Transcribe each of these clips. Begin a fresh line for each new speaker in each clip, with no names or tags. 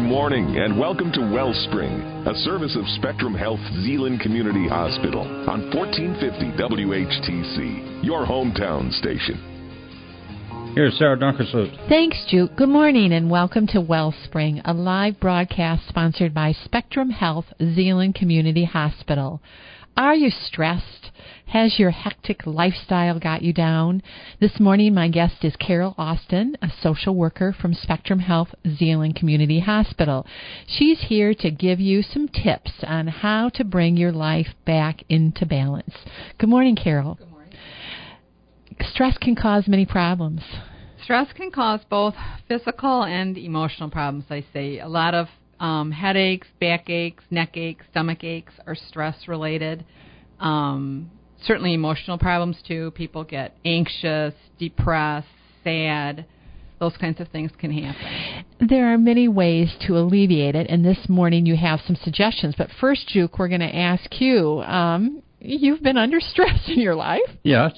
morning and welcome to Wellspring, a service of Spectrum Health Zeeland Community Hospital on 1450 WHTC, your hometown station.
Here's Sarah Dunkersloot.
Thanks, Juke. Good morning and welcome to Wellspring, a live broadcast sponsored by Spectrum Health Zeeland Community Hospital. Are you stressed? Has your hectic lifestyle got you down? This morning, my guest is Carol Austin, a social worker from Spectrum Health Zeeland Community Hospital. She's here to give you some tips on how to bring your life back into balance. Good morning, Carol.
Good morning.
Stress can cause many problems.
Stress can cause both physical and emotional problems, I say. A lot of headaches, backaches, neck aches, stomach aches are stress-related. Certainly emotional problems, too. People get anxious, depressed, sad. Those kinds of things can happen.
There are many ways to alleviate it, and this morning you have some suggestions. But first, Juke, we're going to ask you, you've been under stress in your life?
Yes.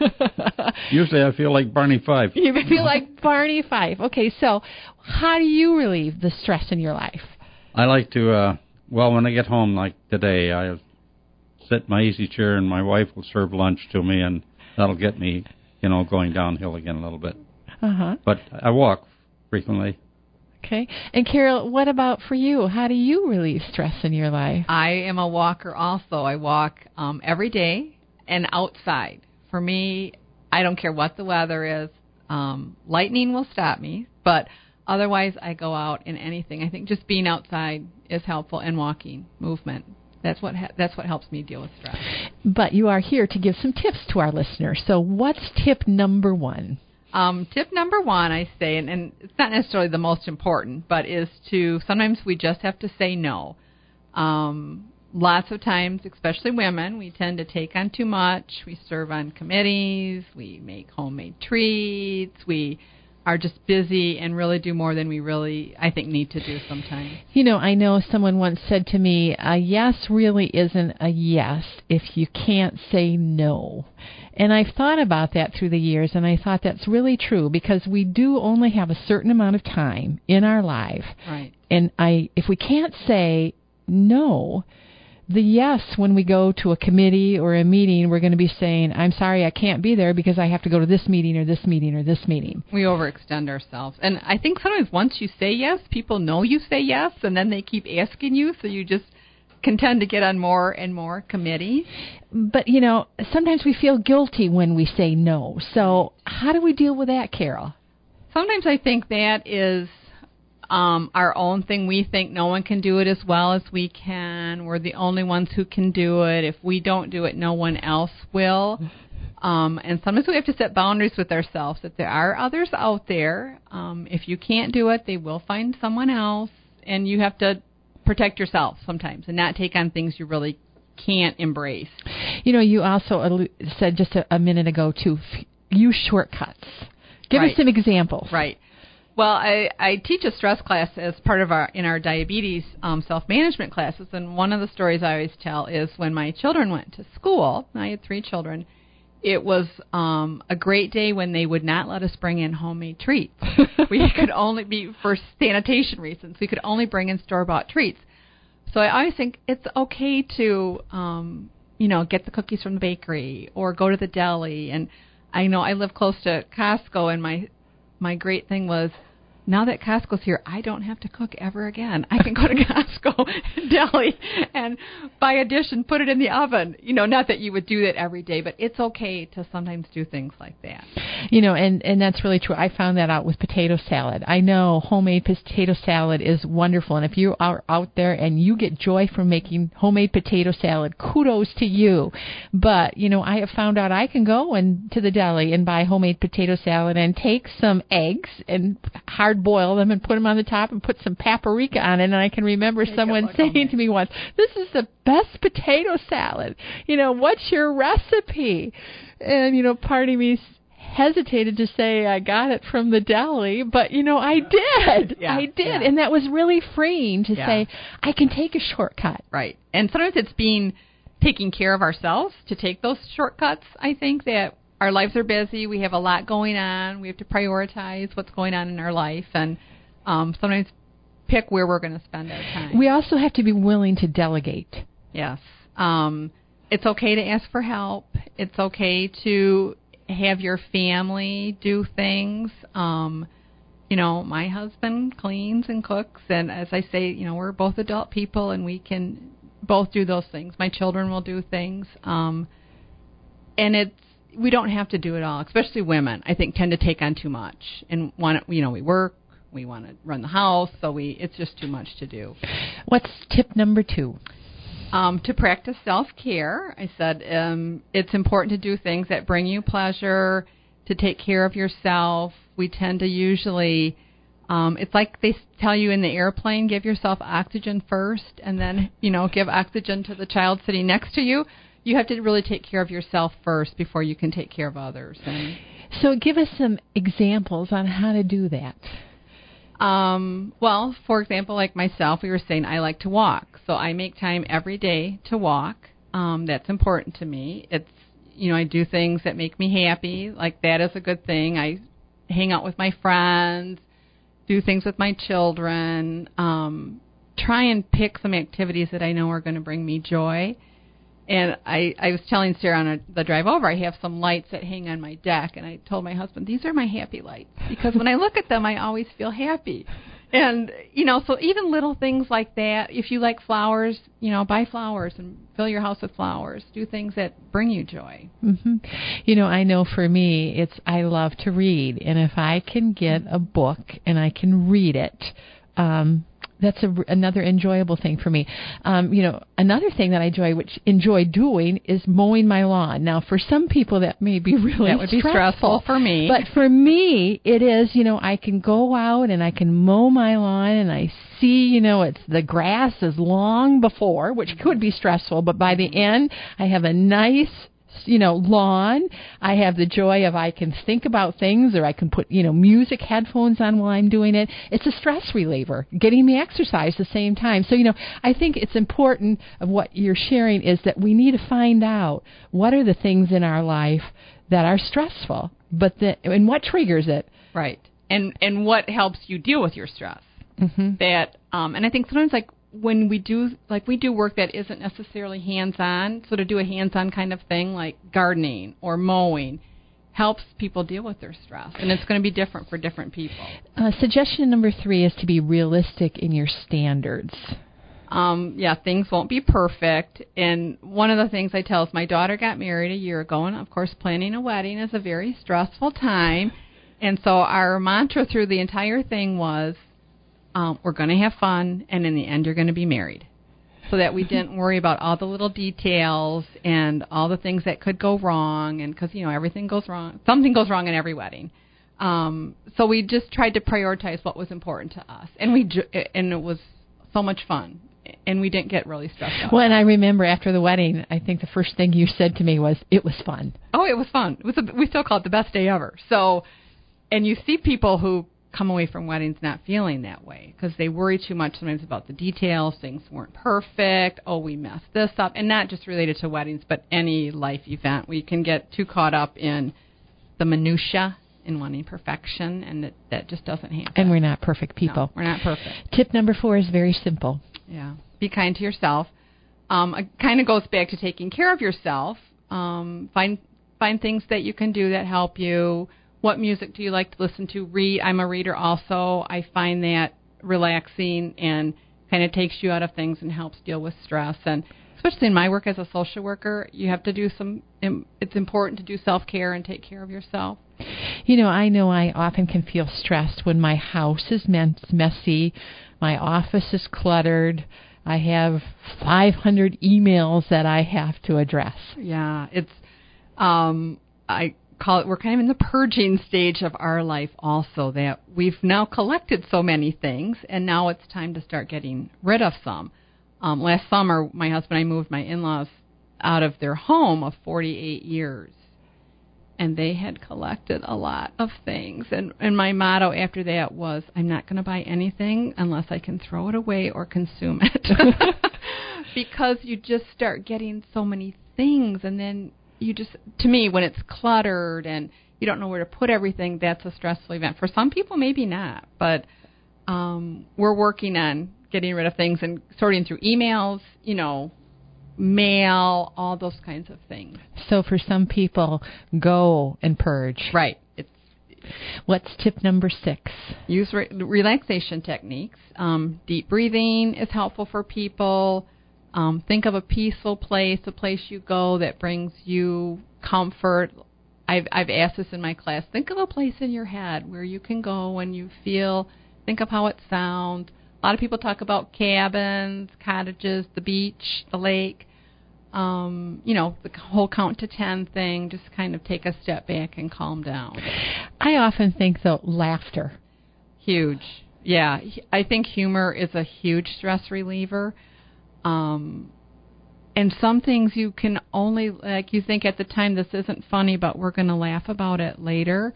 Usually I feel like Barney Fife.
You feel like Barney Fife. Okay, so how do you relieve the stress in your life?
I like to, when I get home, like today, I sit in my easy chair and my wife will serve lunch to me, and that'll get me, going downhill again a little bit.
Uh-huh.
But I walk frequently.
Okay. And Carol, what about for you? How do you relieve stress in your life?
I am a walker also. I walk every day and outside. For me, I don't care what the weather is. Lightning will stop me, but otherwise I go out in anything. I think just being outside is helpful, and walking, movement. That's what helps me deal with stress.
But you are here to give some tips to our listeners. So what's tip number one?
Tip number one, I say, and it's not necessarily the most important, but is to sometimes we just have to say no. Lots of times, especially women, we tend to take on too much. We serve on committees. We make homemade treats. We are just busy and really do more than we really, I think, need to do sometimes.
I know someone once said to me, a yes really isn't a yes if you can't say no. And I've thought about that through the years, and I thought that's really true, because we do only have a certain amount of time in our life.
Right.
And if we can't say no, the yes, when we go to a committee or a meeting, we're going to be saying, I'm sorry, I can't be there because I have to go to this meeting or this meeting or this meeting.
We overextend ourselves. And I think sometimes once you say yes, people know you say yes, and then they keep asking you, so you just can tend to get on more and more committees.
But, sometimes we feel guilty when we say no. So how do we deal with that, Carol?
Sometimes I think that is our own thing. We think no one can do it as well as we can. We're the only ones who can do it. If we don't do it, no one else will. And sometimes we have to set boundaries with ourselves, that there are others out there. If you can't do it, they will find someone else. And you have to protect yourself sometimes and not take on things you really can't embrace.
You also said just a minute ago to use shortcuts. Give us some examples.
Right. Well, I teach a stress class as part of our diabetes self-management classes, and one of the stories I always tell is when my children went to school. I had 3 children. It was a great day when they would not let us bring in homemade treats. We could only be, for sanitation reasons, we could only bring in store-bought treats. So I always think it's okay to, get the cookies from the bakery or go to the deli. And I know I live close to Costco, and my great thing was, now that Costco's here, I don't have to cook ever again. I can go to Costco deli and buy a dish and put it in the oven. Not that you would do that every day, but it's okay to sometimes do things like that.
And that's really true. I found that out with potato salad. I know homemade potato salad is wonderful, and if you are out there and you get joy from making homemade potato salad, kudos to you. But, I have found out I can go to the deli and buy homemade potato salad and take some eggs and hard boil them and put them on the top and put some paprika on it. And I can remember someone saying to me once, this is the best potato salad. What's your recipe? And, part of me hesitated to say I got it from the deli, but, I did.
Yeah,
I did.
Yeah.
And that was really freeing to say, I can take a shortcut.
Right. And sometimes it's taking care of ourselves to take those shortcuts. I think that our lives are busy. We have a lot going on. We have to prioritize what's going on in our life. And sometimes pick where we're going to spend our time.
We also have to be willing to delegate.
Yes. It's okay to ask for help. It's okay to have your family do things. My husband cleans and cooks, and as I say, we're both adult people, and we can both do those things. My children will do things, and we don't have to do it all. Especially women, I think, tend to take on too much and we work, we want to run the house, so it's just too much to do.
What's tip number 2?
To practice self-care. I said it's important to do things that bring you pleasure, to take care of yourself. We tend to usually, it's like they tell you in the airplane, give yourself oxygen first, and then, give oxygen to the child sitting next to you. You have to really take care of yourself first before you can take care of others.
So give us some examples on how to do that.
Well, for example, like myself, we were saying I like to walk. So I make time every day to walk. That's important to me. It's, I do things that make me happy. Like that is a good thing. I hang out with my friends, do things with my children, try and pick some activities that I know are going to bring me joy. And I was telling Sarah on the drive over, I have some lights that hang on my deck, and I told my husband, these are my happy lights, because when I look at them, I always feel happy. And, so even little things like that, if you like flowers, buy flowers and fill your house with flowers. Do things that bring you joy.
Mm-hmm. I know for me, I love to read, and if I can get a book and I can read it, that's another enjoyable thing for me. Another thing that I enjoy doing is mowing my lawn. Now, for some people, that may be really
that would be stressful for me.
But for me, it is. I can go out and I can mow my lawn, and I see, the grass is long before, which could be stressful. But by the end, I have a nice lawn. I have the joy of I can think about things, or I can put, music headphones on while I'm doing it. It's a stress reliever, getting me exercise at the same time. So, I think it's important of what you're sharing is that we need to find out what are the things in our life that are stressful, and what triggers it.
Right. And what helps you deal with your stress.
Mm-hmm.
And I think sometimes when we do work that isn't necessarily hands-on, so to do a hands-on kind of thing like gardening or mowing helps people deal with their stress, and it's going to be different for different people.
Suggestion number 3 is to be realistic in your standards.
Things won't be perfect, and one of the things I tell is my daughter got married a year ago, and of course planning a wedding is a very stressful time, and so our mantra through the entire thing was, we're going to have fun, and in the end, you're going to be married. So that we didn't worry about all the little details and all the things that could go wrong, and because, everything goes wrong. Something goes wrong in every wedding. So we just tried to prioritize what was important to us, and it was so much fun, and we didn't get really stressed out.
Well, and I remember after the wedding, I think the first thing you said to me was, it was fun.
Oh, it was fun. We still call it the best day ever. So, and you see people who come away from weddings not feeling that way because they worry too much sometimes about the details. Things weren't perfect. Oh, we messed this up. And not just related to weddings, but any life event. We can get too caught up in the minutia and wanting perfection, and that just doesn't happen.
And we're not perfect people.
No, we're not perfect.
Tip number 4 is very simple.
Yeah. Be kind to yourself. It kind of goes back to taking care of yourself. Find things that you can do that help you. What music do you like to listen to? Read. I'm a reader also. I find that relaxing and kind of takes you out of things and helps deal with stress. And especially in my work as a social worker, you have to do it's important to do self-care and take care of yourself.
I know I often can feel stressed when my house is messy, my office is cluttered, I have 500 emails that I have to address.
Yeah, it's, I call it, we're kind of in the purging stage of our life also, that we've now collected so many things, and now it's time to start getting rid of some. Last summer, my husband and I moved my in-laws out of their home of 48 years, and they had collected a lot of things. And my motto after that was, I'm not going to buy anything unless I can throw it away or consume it. Because you just start getting so many things, and then to me, when it's cluttered and you don't know where to put everything, that's a stressful event. For some people, maybe not, but we're working on getting rid of things and sorting through emails, mail, all those kinds of things.
So for some people, go and purge.
Right.
What's tip number 6?
Use relaxation techniques. Deep breathing is helpful for people. Think of a peaceful place, a place you go that brings you comfort. I've asked this in my class. Think of a place in your head where you can go when you think of how it sounds. A lot of people talk about cabins, cottages, the beach, the lake. The whole count to 10 thing, just kind of take a step back and calm down.
I often think, though, laughter.
Huge. Yeah. I think humor is a huge stress reliever. And some things you can only, you think at the time this isn't funny, but we're going to laugh about it later.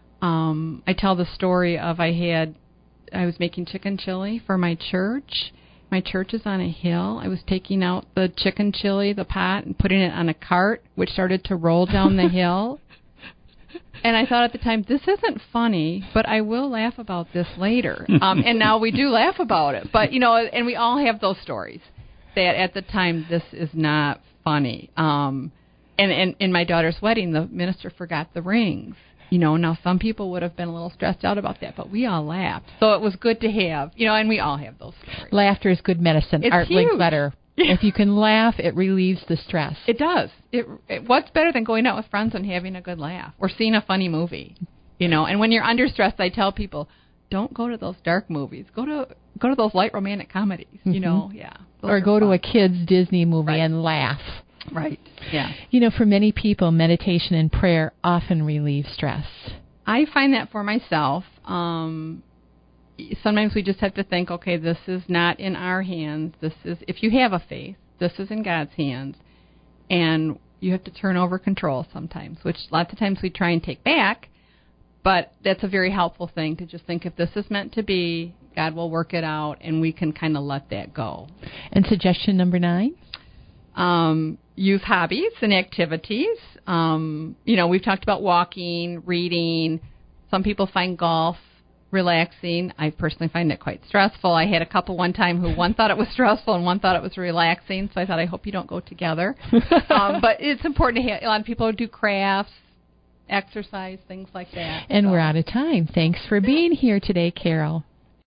I tell the story of I was making chicken chili for my church. My church is on a hill. I was taking out the chicken chili, the pot, and putting it on a cart, which started to roll down the hill. And I thought at the time, this isn't funny, but I will laugh about this later. And now we do laugh about it. But, and we all have those stories that at the time, this is not funny. And in my daughter's wedding, the minister forgot the rings. Now some people would have been a little stressed out about that, but we all laughed. So it was good to have, and we all have those stories.
Laughter is good medicine.
It's
Art
huge.
Linkletter.
Yeah.
If you can laugh, it relieves the stress.
It does. What's better than going out with friends and having a good laugh or seeing a funny movie? And when you're under stress, I tell people, don't go to those dark movies. Go to those light romantic comedies. Yeah.
Or go to a kids' Disney movie and laugh.
Right. Yeah.
For many people, meditation and prayer often relieve stress.
I find that for myself. Sometimes we just have to think, okay, this is not in our hands. If you have a faith, this is in God's hands. And you have to turn over control sometimes, which lots of times we try and take back. But that's a very helpful thing to just think if this is meant to be, God will work it out, and we can kind of let that go.
And suggestion number 9?
Use hobbies and activities. We've talked about walking, reading. Some people find golf relaxing. I personally find it quite stressful. I had a couple one time who one thought it was stressful and one thought it was relaxing, so I thought, I hope you don't go together. But it's important to have, a lot of people do crafts, exercise, things like that.
And we're out of time. Thanks for being here today, Carol.